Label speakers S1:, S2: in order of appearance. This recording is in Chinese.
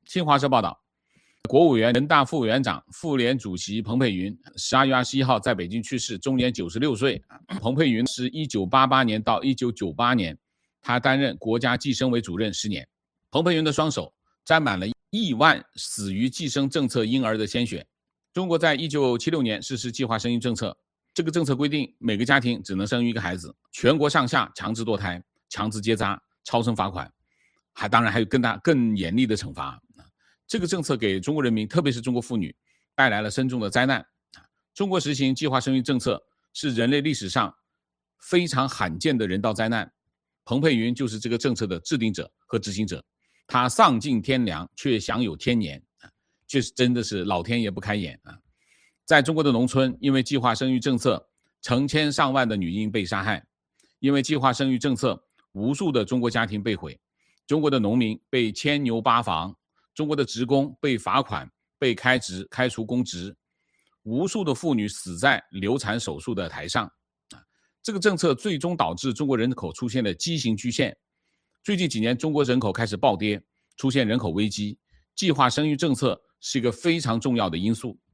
S1: 新华社报道，国务委员、人大副委员长、妇联主席彭佩云12月21号在北京去世，终年96岁。彭佩云是1988年到1998年，他担任国家计生委主任10年。彭佩云的双手沾满了亿万死于计生政策婴儿的鲜血。中国在1976年实施计划生育政策，这个政策规定每个家庭只能生育一个孩子，全国上下强制堕胎、强制结扎、超生罚款，当然还有更严厉的惩罚。这个政策给中国人民，特别是中国妇女带来了深重的灾难。中国实行计划生育政策是人类历史上非常罕见的人道灾难。彭佩云就是这个政策的制定者和执行者，他丧尽天良，却享有天年，这真的是老天爷不开眼啊！在中国的农村，因为计划生育政策，成千上万的女婴被杀害；因为计划生育政策，无数的中国家庭被毁，中国的农民被牵牛扒房，中国的职工被罚款、被开职、开除公职，无数的妇女死在流产手术的台上。这个政策最终导致中国人口出现了畸形曲线。最近几年，中国人口开始暴跌，出现人口危机，计划生育政策是一个非常重要的因素。